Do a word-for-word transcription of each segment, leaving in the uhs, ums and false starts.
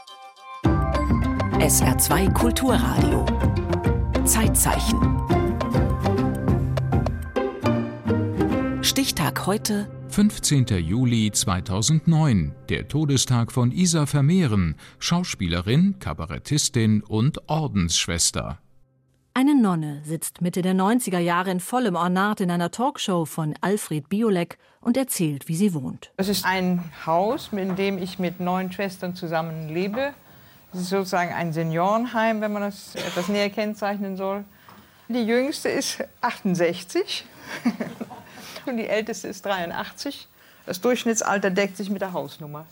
S R zwei Kulturradio. Zeitzeichen. Stichtag heute: fünfzehnter Juli zweitausendneun, der Todestag von Isa Vermehren, Schauspielerin, Kabarettistin und Ordensschwester. Eine Nonne sitzt Mitte der neunziger Jahre in vollem Ornat in einer Talkshow von Alfred Biolek und erzählt, wie sie wohnt. Das ist ein Haus, in dem ich mit neun Schwestern zusammen lebe. Das ist sozusagen ein Seniorenheim, wenn man das etwas näher kennzeichnen soll. Die jüngste ist achtundsechzig und die älteste ist dreiundachtzig. Das Durchschnittsalter deckt sich mit der Hausnummer.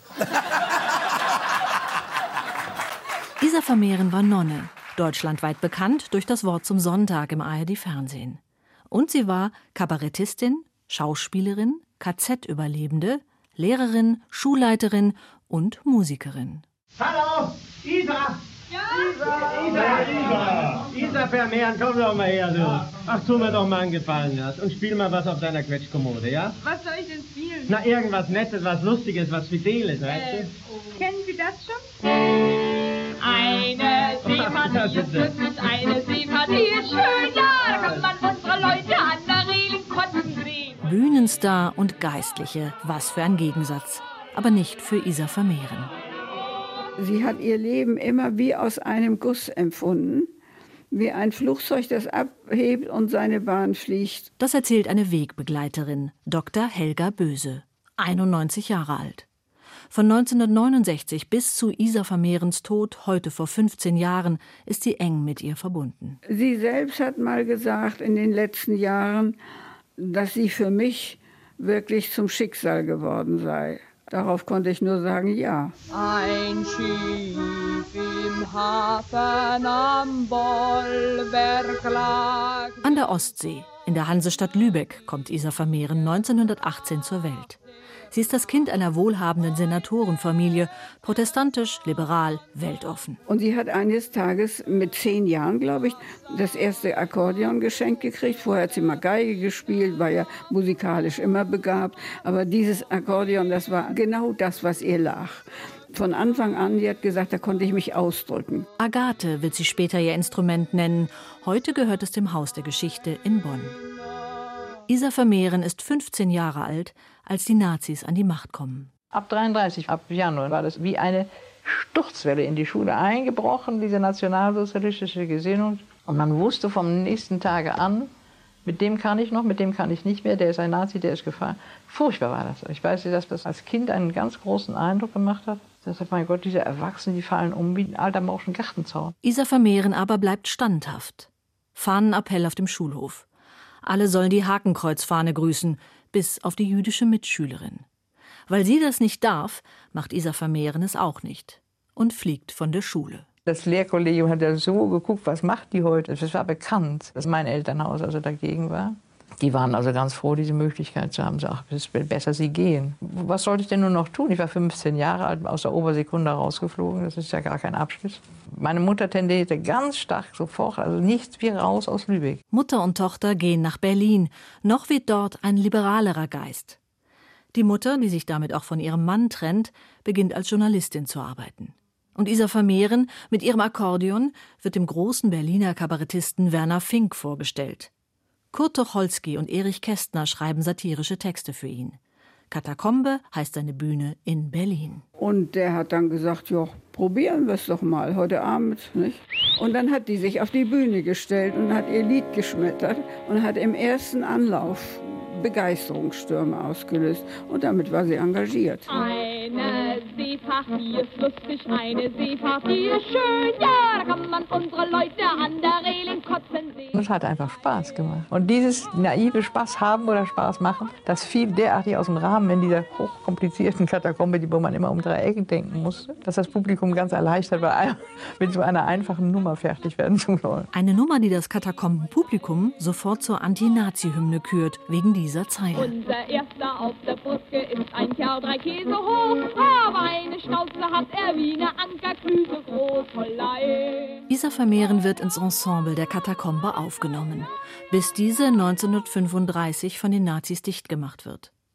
Isa Vermehren war Nonne, deutschlandweit bekannt durch das Wort zum Sonntag im A R D-Fernsehen. Und sie war Kabarettistin, Schauspielerin, K Z-Überlebende, Lehrerin, Schulleiterin und Musikerin. Hallo, Isa! Ja? Isa, Isa, Isa! Isa Vermehren, komm doch mal her, du. Ach, tu mir doch mal einen Gefallen, ja? Und spiel mal was auf deiner Quetschkommode, ja? Was soll ich denn spielen? Na, irgendwas Nettes, was Lustiges, was Fideles, weißt äh, du? Oh. Kennen Sie das schon? Eine Seepartie ist glücklich, eine Seepartie ist schön, ja, da kann man unsere Leute an der Reling kotzen sehen. Bühnenstar und Geistliche, was für ein Gegensatz. Aber nicht für Isa Vermehren. Sie hat ihr Leben immer wie aus einem Guss empfunden, wie ein Flugzeug, das abhebt und seine Bahn fliegt. Das erzählt eine Wegbegleiterin, Doktor Helga Böse, einundneunzig Jahre alt. Von neunzehnhundertneunundsechzig bis zu Isa Vermehrens Tod, heute vor fünfzehn Jahren, ist sie eng mit ihr verbunden. Sie selbst hat mal gesagt in den letzten Jahren, dass sie für mich wirklich zum Schicksal geworden sei. Darauf konnte ich nur sagen, ja. Ein Schiff im Hafen am Bollwerk lag. An der Ostsee, in der Hansestadt Lübeck, kommt Isa Vermehren neunzehnhundertachtzehn zur Welt. Sie ist das Kind einer wohlhabenden Senatorenfamilie, protestantisch, liberal, weltoffen. Und sie hat eines Tages mit zehn Jahren, glaube ich, das erste Akkordeon geschenkt gekriegt. Vorher hat sie mal Geige gespielt, war ja musikalisch immer begabt. Aber dieses Akkordeon, das war genau das, was ihr lag. Von Anfang an, sie hat gesagt, da konnte ich mich ausdrücken. Agathe wird sie später ihr Instrument nennen. Heute gehört es dem Haus der Geschichte in Bonn. Isa Vermehren ist fünfzehn Jahre alt, als die Nazis an die Macht kommen. Ab dreiunddreißig, ab Januar, war das wie eine Sturzwelle in die Schule eingebrochen, diese nationalsozialistische Gesinnung. Und man wusste vom nächsten Tage an, mit dem kann ich noch, mit dem kann ich nicht mehr, der ist ein Nazi, der ist gefahren. Furchtbar war das. Ich weiß, dass das als Kind einen ganz großen Eindruck gemacht hat. Ich dachte, mein Gott, diese Erwachsenen, die fallen um wie ein alter morschen Gartenzaun. Isa Vermehren aber bleibt standhaft. Fahnenappell auf dem Schulhof. Alle sollen die Hakenkreuzfahne grüßen, bis auf die jüdische Mitschülerin. Weil sie das nicht darf, macht Isa Vermehren es auch nicht und fliegt von der Schule. Das Lehrkollegium hat ja so geguckt, was macht die heute. Es war bekannt, dass mein Elternhaus also dagegen war. Die waren also ganz froh, diese Möglichkeit zu haben. Sie sagten, es ist besser, sie gehen. Was sollte ich denn nur noch tun? Ich war fünfzehn Jahre alt, aus der Obersekunda rausgeflogen. Das ist ja gar kein Abschluss. Meine Mutter tendierte ganz stark sofort, also nichts wie raus aus Lübeck. Mutter und Tochter gehen nach Berlin. Noch weht dort ein liberalerer Geist. Die Mutter, die sich damit auch von ihrem Mann trennt, beginnt als Journalistin zu arbeiten. Und Isa Vermehren mit ihrem Akkordeon wird dem großen Berliner Kabarettisten Werner Fink vorgestellt. Kurt Tucholsky und Erich Kästner schreiben satirische Texte für ihn. Katakombe heißt seine Bühne in Berlin. Und der hat dann gesagt, ja, probieren wir es doch mal heute Abend, nicht? Und dann hat die sich auf die Bühne gestellt und hat ihr Lied geschmettert und hat im ersten Anlauf Begeisterungsstürme ausgelöst. Und damit war sie engagiert. Eine Seepartie ist lustig, eine Seepartie ist schön, ja, da kann man unsere Leute an der Reling kotzen sehen. Es hat einfach Spaß gemacht. Und dieses naive Spaß haben oder Spaß machen, das fiel derartig aus dem Rahmen in dieser hochkomplizierten Katakombe, wo man immer um drei Ecken denken musste, dass das Publikum ganz erleichtert war, mit so einer einfachen Nummer fertig werden zu wollen. Eine Nummer, die das Katakombenpublikum sofort zur Anti-Nazi-Hymne kürt, wegen dieser Zeile. Unser Erster auf der Brücke ist ein Kerl, drei Käse hoch, aber eine Schnauze hat er wie eine Ankerklüse groß. Hollei. Isa Vermehren wird ins Ensemble der Katakombe aufgenommen, bis diese neunzehnhundertfünfunddreißig von den Nazis dicht gemacht wird.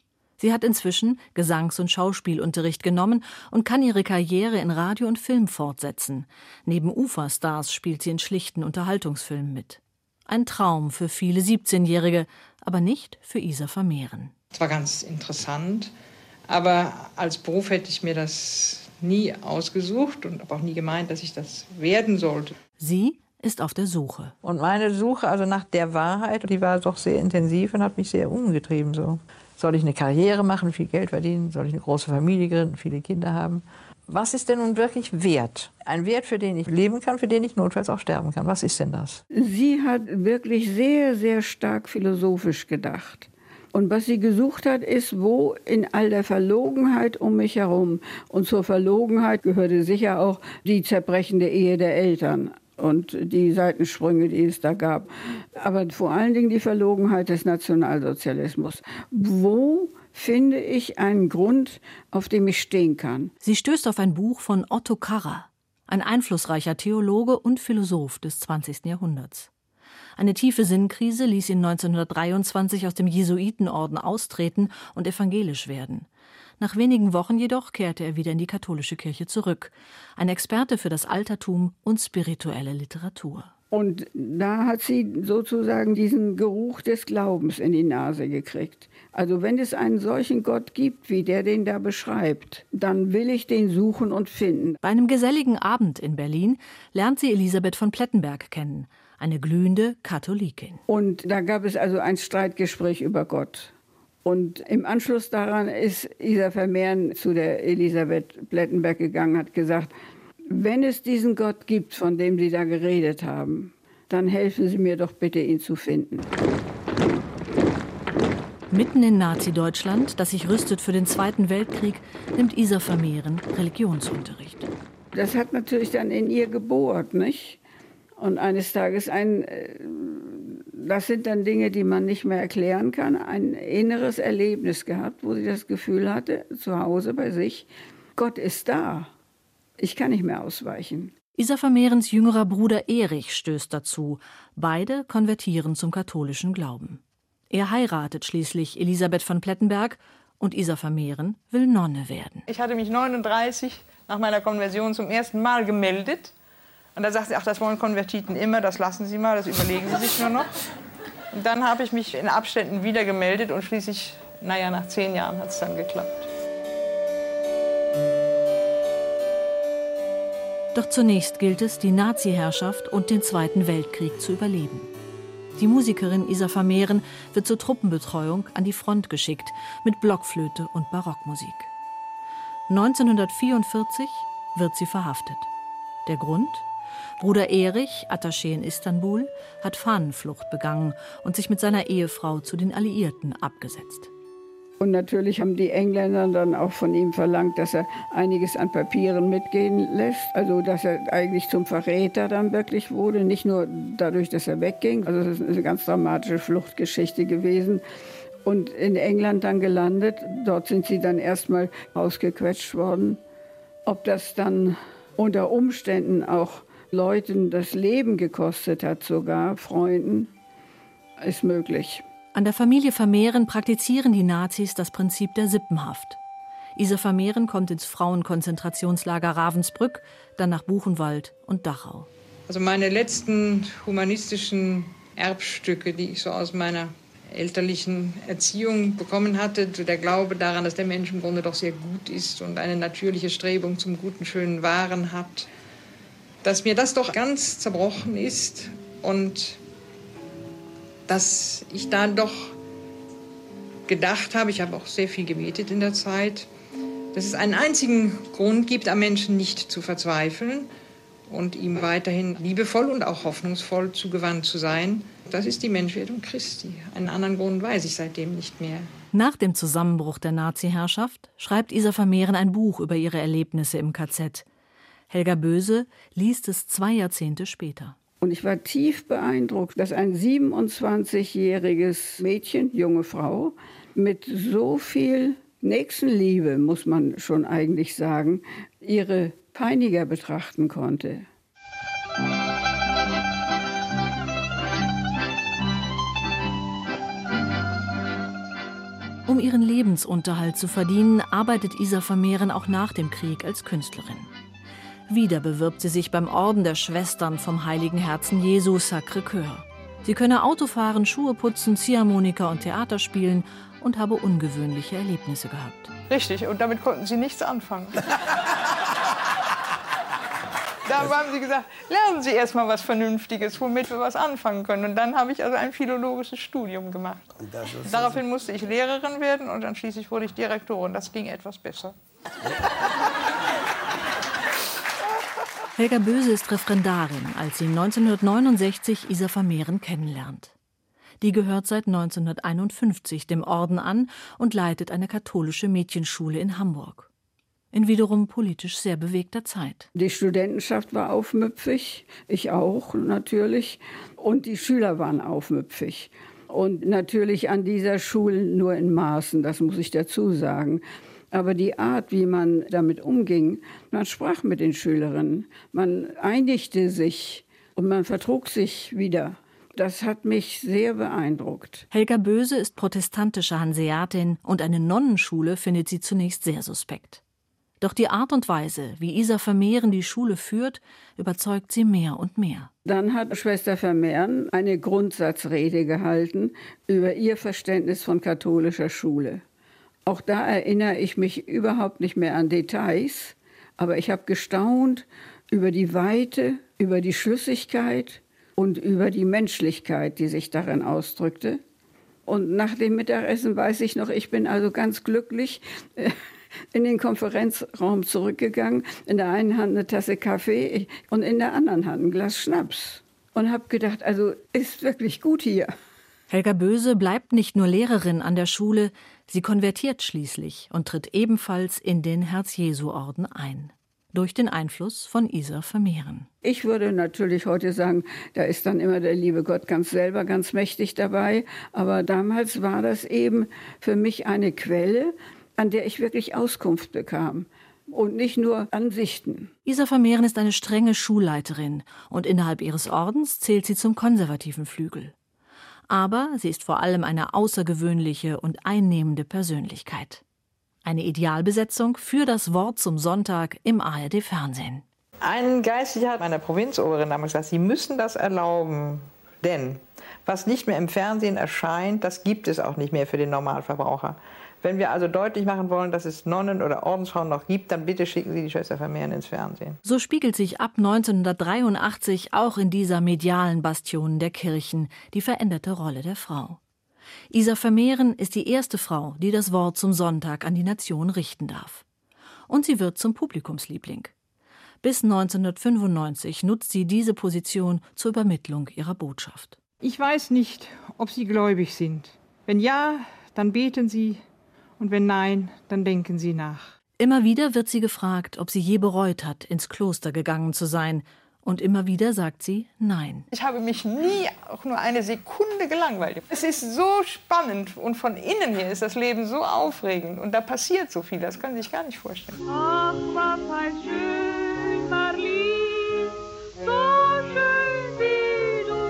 Sie hat inzwischen Gesangs- und Schauspielunterricht genommen und kann ihre Karriere in Radio und Film fortsetzen. Neben Uferstars spielt sie in schlichten Unterhaltungsfilmen mit. Ein Traum für viele siebzehnjährige, aber nicht für Isa Vermehren. Es war ganz interessant, aber als Beruf hätte ich mir das nie ausgesucht und habe auch nie gemeint, dass ich das werden sollte. Sie ist auf der Suche. Und meine Suche also nach der Wahrheit, die war doch sehr intensiv und hat mich sehr umgetrieben. So. Soll ich eine Karriere machen, viel Geld verdienen? Soll ich eine große Familie gründen, viele Kinder haben? Was ist denn nun wirklich Wert? Ein Wert, für den ich leben kann, für den ich notfalls auch sterben kann. Was ist denn das? Sie hat wirklich sehr, sehr stark philosophisch gedacht. Und was sie gesucht hat, ist, wo in all der Verlogenheit um mich herum. Und zur Verlogenheit gehörte sicher auch die zerbrechende Ehe der Eltern und die Seitensprünge, die es da gab. Aber vor allen Dingen die Verlogenheit des Nationalsozialismus. Wo finde ich einen Grund, auf dem ich stehen kann? Sie stößt auf ein Buch von Otto Karrer, ein einflussreicher Theologe und Philosoph des zwanzigsten Jahrhunderts. Eine tiefe Sinnkrise ließ ihn neunzehnhundertdreiundzwanzig aus dem Jesuitenorden austreten und evangelisch werden. Nach wenigen Wochen jedoch kehrte er wieder in die katholische Kirche zurück. Ein Experte für das Altertum und spirituelle Literatur. Und da hat sie sozusagen diesen Geruch des Glaubens in die Nase gekriegt. Also wenn es einen solchen Gott gibt, wie der den da beschreibt, dann will ich den suchen und finden. Bei einem geselligen Abend in Berlin lernt sie Elisabeth von Plettenberg kennen, eine glühende Katholikin. Und da gab es also ein Streitgespräch über Gott. Und im Anschluss daran ist Isa Vermehren zu der Elisabeth Plettenberg gegangen, hat gesagt, wenn es diesen Gott gibt, von dem Sie da geredet haben, dann helfen Sie mir doch bitte, ihn zu finden. Mitten in Nazi-Deutschland, das sich rüstet für den Zweiten Weltkrieg, nimmt Isa Vermehren Religionsunterricht. Das hat natürlich dann in ihr gebohrt, nicht? Und eines Tages ein, das sind dann Dinge, die man nicht mehr erklären kann, ein inneres Erlebnis gehabt, wo sie das Gefühl hatte, zu Hause bei sich, Gott ist da. Ich kann nicht mehr ausweichen. Isa Vermehrens jüngerer Bruder Erich stößt dazu. Beide konvertieren zum katholischen Glauben. Er heiratet schließlich Elisabeth von Plettenberg und Isa Vermehren will Nonne werden. Ich hatte mich neununddreißig nach meiner Konversion zum ersten Mal gemeldet. Und da sagte sie, ach, das wollen Konvertiten immer, das lassen Sie mal, das überlegen Sie sich nur noch. Und dann habe ich mich in Abständen wieder gemeldet und schließlich, naja, nach zehn Jahren hat es dann geklappt. Doch zunächst gilt es, die Nazi-Herrschaft und den Zweiten Weltkrieg zu überleben. Die Musikerin Isa Vermehren wird zur Truppenbetreuung an die Front geschickt, mit Blockflöte und Barockmusik. neunzehnhundertvierundvierzig wird sie verhaftet. Der Grund? Bruder Erich, Attaché in Istanbul, hat Fahnenflucht begangen und sich mit seiner Ehefrau zu den Alliierten abgesetzt. Und natürlich haben die Engländer dann auch von ihm verlangt, dass er einiges an Papieren mitgehen lässt. Also dass er eigentlich zum Verräter dann wirklich wurde, nicht nur dadurch, dass er wegging. Also das ist eine ganz dramatische Fluchtgeschichte gewesen. Und in England dann gelandet, dort sind sie dann erstmal ausgequetscht worden. Ob das dann unter Umständen auch Leuten das Leben gekostet hat, sogar Freunden, ist möglich. An der Familie Vermehren praktizieren die Nazis das Prinzip der Sippenhaft. Isa Vermehren kommt ins Frauenkonzentrationslager Ravensbrück, dann nach Buchenwald und Dachau. Also meine letzten humanistischen Erbstücke, die ich so aus meiner elterlichen Erziehung bekommen hatte, der Glaube daran, dass der Mensch im Grunde doch sehr gut ist und eine natürliche Strebung zum guten, schönen, wahren hat, dass mir das doch ganz zerbrochen ist und dass ich da doch gedacht habe, ich habe auch sehr viel gebetet in der Zeit, dass es einen einzigen Grund gibt, am Menschen nicht zu verzweifeln und ihm weiterhin liebevoll und auch hoffnungsvoll zugewandt zu sein. Das ist die Menschwerdung Christi. Einen anderen Grund weiß ich seitdem nicht mehr. Nach dem Zusammenbruch der Nazi-Herrschaft schreibt Isa Vermehren ein Buch über ihre Erlebnisse im K Z. Helga Böse liest es zwei Jahrzehnte später. Und ich war tief beeindruckt, dass ein siebenundzwanzigjähriges Mädchen, junge Frau, mit so viel Nächstenliebe, muss man schon eigentlich sagen, ihre Peiniger betrachten konnte. Um Um ihren Lebensunterhalt zu verdienen, arbeitet Isa Vermehren auch nach dem Krieg als Künstlerin. Wieder bewirbt sie sich beim Orden der Schwestern vom Heiligen Herzen Jesu Sacré-Cœur. Sie könne Auto fahren, Schuhe putzen, Ziehharmonika und Theater spielen und habe ungewöhnliche Erlebnisse gehabt. Richtig, und damit konnten sie nichts anfangen. Da haben sie gesagt, lernen Sie erst mal was Vernünftiges, womit wir was anfangen können. Und dann habe ich also ein philologisches Studium gemacht. Daraufhin musste ich Lehrerin werden und dann schließlich wurde ich Direktorin. Das ging etwas besser. Helga Böse ist Referendarin, als sie neunzehnhundertneunundsechzig Isa Vermehren kennenlernt. Die gehört seit neunzehnhunderteinundfünfzig dem Orden an und leitet eine katholische Mädchenschule in Hamburg. In wiederum politisch sehr bewegter Zeit. Die Studentenschaft war aufmüpfig, ich auch natürlich, und die Schüler waren aufmüpfig. Und natürlich an dieser Schule nur in Maßen, das muss ich dazu sagen. Aber die Art, wie man damit umging, man sprach mit den Schülerinnen, man einigte sich und man vertrug sich wieder. Das hat mich sehr beeindruckt. Helga Böse ist protestantische Hanseatin und eine Nonnenschule findet sie zunächst sehr suspekt. Doch die Art und Weise, wie Isa Vermehren die Schule führt, überzeugt sie mehr und mehr. Dann hat Schwester Vermehren eine Grundsatzrede gehalten über ihr Verständnis von katholischer Schule. Auch da erinnere ich mich überhaupt nicht mehr an Details, aber ich habe gestaunt über die Weite, über die Schlüssigkeit und über die Menschlichkeit, die sich darin ausdrückte. Und nach dem Mittagessen weiß ich noch, ich bin also ganz glücklich in den Konferenzraum zurückgegangen, in der einen Hand eine Tasse Kaffee und in der anderen Hand ein Glas Schnaps. Und habe gedacht, also ist wirklich gut hier. Helga Böse bleibt nicht nur Lehrerin an der Schule, sie konvertiert schließlich und tritt ebenfalls in den Herz-Jesu-Orden ein. Durch den Einfluss von Isa Vermehren. Ich würde natürlich heute sagen, da ist dann immer der liebe Gott ganz selber ganz mächtig dabei. Aber damals war das eben für mich eine Quelle, an der ich wirklich Auskunft bekam und nicht nur Ansichten. Isa Vermehren ist eine strenge Schulleiterin und innerhalb ihres Ordens zählt sie zum konservativen Flügel. Aber sie ist vor allem eine außergewöhnliche und einnehmende Persönlichkeit. Eine Idealbesetzung für das Wort zum Sonntag im A R D-Fernsehen. Ein Geistlicher hat meiner Provinzoberin damals gesagt, Sie müssen das erlauben, denn was nicht mehr im Fernsehen erscheint, das gibt es auch nicht mehr für den Normalverbraucher. Wenn wir also deutlich machen wollen, dass es Nonnen oder Ordensfrauen noch gibt, dann bitte schicken Sie die Schwester Vermehren ins Fernsehen. So spiegelt sich ab neunzehnhundertdreiundachtzig auch in dieser medialen Bastion der Kirchen die veränderte Rolle der Frau. Isa Vermehren ist die erste Frau, die das Wort zum Sonntag an die Nation richten darf. Und sie wird zum Publikumsliebling. Bis neunzehnhundertfünfundneunzig nutzt sie diese Position zur Übermittlung ihrer Botschaft. Ich weiß nicht, ob Sie gläubig sind. Wenn ja, dann beten Sie. Und wenn nein, dann denken Sie nach. Immer wieder wird sie gefragt, ob sie je bereut hat, ins Kloster gegangen zu sein. Und immer wieder sagt sie nein. Ich habe mich nie auch nur eine Sekunde gelangweilt. Es ist so spannend und von innen her ist das Leben so aufregend. Und da passiert so viel, das können Sie sich gar nicht vorstellen. Ach, was heißt schön, Marlene, so schön wie du.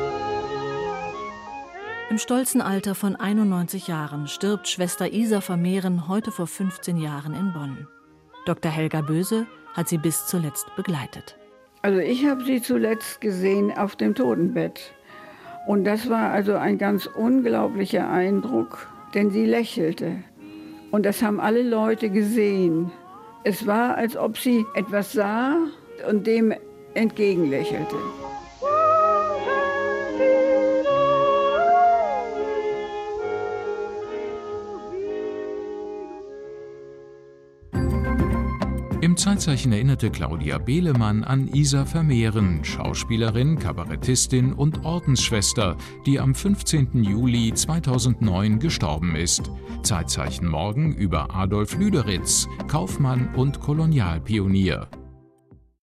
Im stolzen Alter von einundneunzig Jahren stirbt Schwester Isa Vermehren heute vor fünfzehn Jahren in Bonn. Doktor Helga Böse hat sie bis zuletzt begleitet. Also ich habe sie zuletzt gesehen auf dem Totenbett. Und das war also ein ganz unglaublicher Eindruck, denn sie lächelte. Und das haben alle Leute gesehen. Es war, als ob sie etwas sah und dem entgegenlächelte. Im Zeitzeichen erinnerte Claudia Behlemann an Isa Vermehren, Schauspielerin, Kabarettistin und Ordensschwester, die am fünfzehnten Juli zweitausendneun gestorben ist. Zeitzeichen morgen über Adolf Lüderitz, Kaufmann und Kolonialpionier.